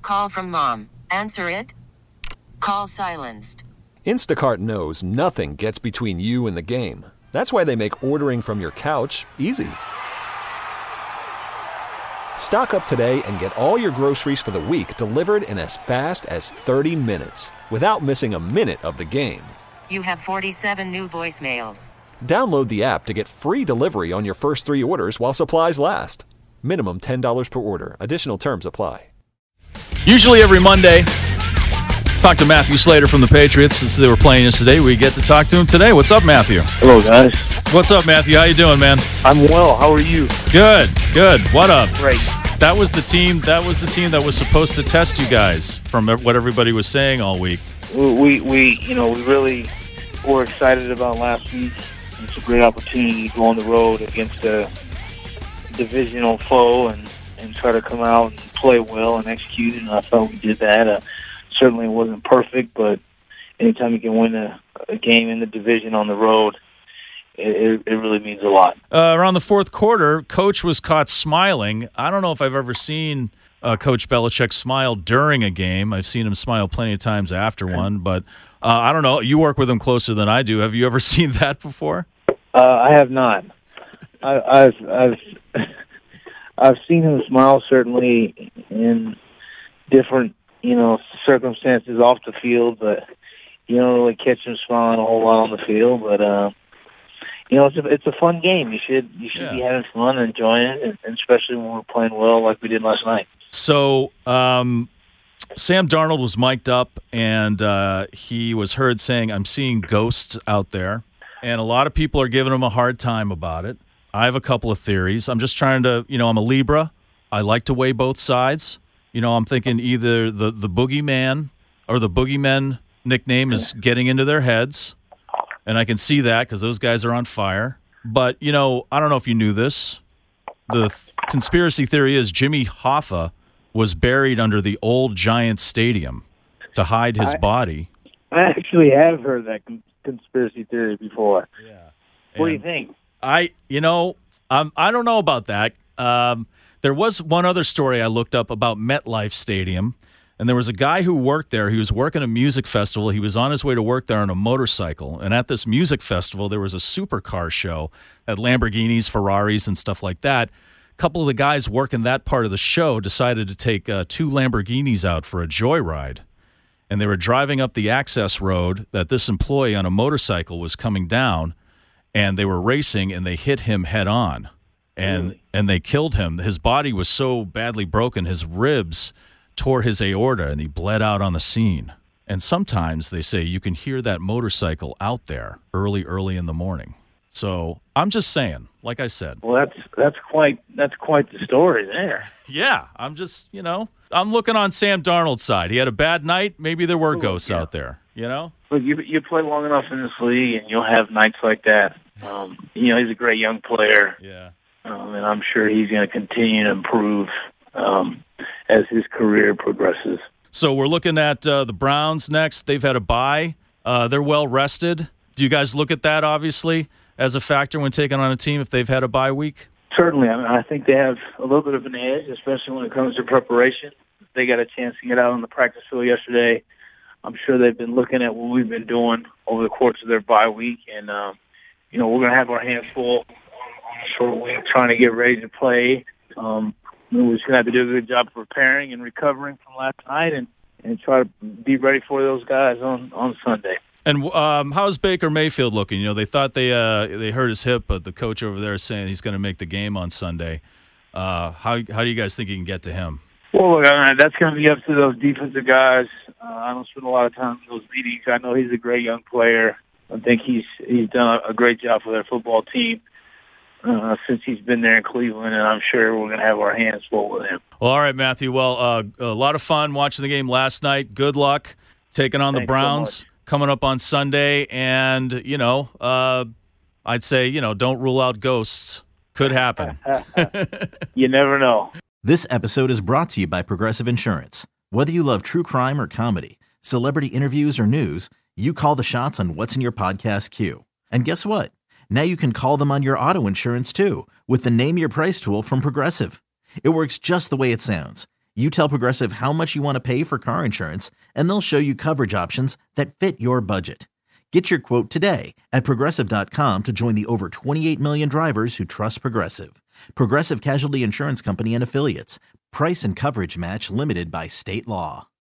call from mom. Answer it. Call silenced. Instacart knows nothing gets between you and the game. That's why they make ordering from your couch easy. Stock up today and get all your groceries for the week delivered in as fast as 30 minutes without missing a minute of the game. You have 47 new voicemails. Download the app to get free delivery on your first 3 orders while supplies last. Minimum $10 per order. Additional terms apply. Usually every Monday, talk to Matthew Slater from the Patriots since they were playing yesterday. We get to talk to him today. What's up, Matthew? Hello, guys. What's up, Matthew? How you doing, man? I'm well. How are you? Good. What up? Great. That was the team that was supposed to test you guys from what everybody was saying all week. We really were excited about last week. It's a great opportunity to go on the road against a divisional foe and try to come out and play well and execute, and I thought we did that. Certainly it wasn't perfect, but anytime you can win a game in the division on the road, it really means a lot. Around the fourth quarter, Coach was caught smiling. I don't know if I've ever seen Coach Belichick smile during a game. I've seen him smile plenty of times after one, but I don't know. You work with him closer than I do. Have you ever seen that before? I have not. I've seen him smile certainly in different circumstances off the field, but you don't really catch him smiling a whole lot on the field. But it's a fun game. You should be having fun and enjoying it, and especially when we're playing well like we did last night. So Sam Darnold was mic'd up, and he was heard saying, "I'm seeing ghosts out there," and a lot of people are giving him a hard time about it. I have a couple of theories. I'm just trying to, I'm a Libra. I like to weigh both sides. I'm thinking either the boogeyman or the boogeymen nickname is getting into their heads, and I can see that because those guys are on fire. But, I don't know if you knew this. The conspiracy theory is Jimmy Hoffa was buried under the old Giants stadium to hide his body. I actually have heard that conspiracy theory before. Yeah. What do you think? I don't know about that. There was one other story I looked up about MetLife Stadium, and there was a guy who worked there. He was working a music festival. He was on his way to work there on a motorcycle, and at this music festival, there was a supercar show at Lamborghinis, Ferraris, and stuff like that. A couple of the guys working that part of the show decided to take 2 Lamborghinis out for a joyride, and they were driving up the access road that this employee on a motorcycle was coming down, and they were racing, and they hit him head on, and they killed him. His body was so badly broken, his ribs tore his aorta, and he bled out on the scene. And sometimes, they say, you can hear that motorcycle out there early in the morning. So I'm just saying, like I said. Well, that's quite the story there. Yeah, I'm just, I'm looking on Sam Darnold's side. He had a bad night. Maybe there were ghosts out there, Look, you play long enough in this league, and you'll have nights like that. He's a great young player. Yeah. And I'm sure he's going to continue to improve as his career progresses. So we're looking at the Browns next. They've had a bye. They're well rested. Do you guys look at that, obviously, as a factor when taking on a team if they've had a bye week? Certainly. I think they have a little bit of an edge, especially when it comes to preparation. They got a chance to get out on the practice field yesterday. I'm sure they've been looking at what we've been doing over the course of their bye week, and we're going to have our hands full on a short week trying to get ready to play. We're just going to have to do a good job preparing and recovering from last night and try to be ready for those guys on Sunday. And how's Baker Mayfield looking? They thought they hurt his hip, but the coach over there is saying he's going to make the game on Sunday. How do you guys think you can get to him? Well, look, that's going to be up to those defensive guys. I don't spend a lot of time in those meetings. I know he's a great young player. I think he's done a great job for their football team since he's been there in Cleveland, and I'm sure we're going to have our hands full with him. Well, all right, Matthew. Well, a lot of fun watching the game last night. Good luck taking on the Browns coming up on Sunday. And, I'd say, don't rule out ghosts. Could happen. You never know. This episode is brought to you by Progressive Insurance. Whether you love true crime or comedy, celebrity interviews or news, you call the shots on what's in your podcast queue. And guess what? Now you can call them on your auto insurance too with the Name Your Price tool from Progressive. It works just the way it sounds. You tell Progressive how much you want to pay for car insurance, and they'll show you coverage options that fit your budget. Get your quote today at Progressive.com to join the over 28 million drivers who trust Progressive. Progressive Casualty Insurance Company and Affiliates. Price and coverage match limited by state law.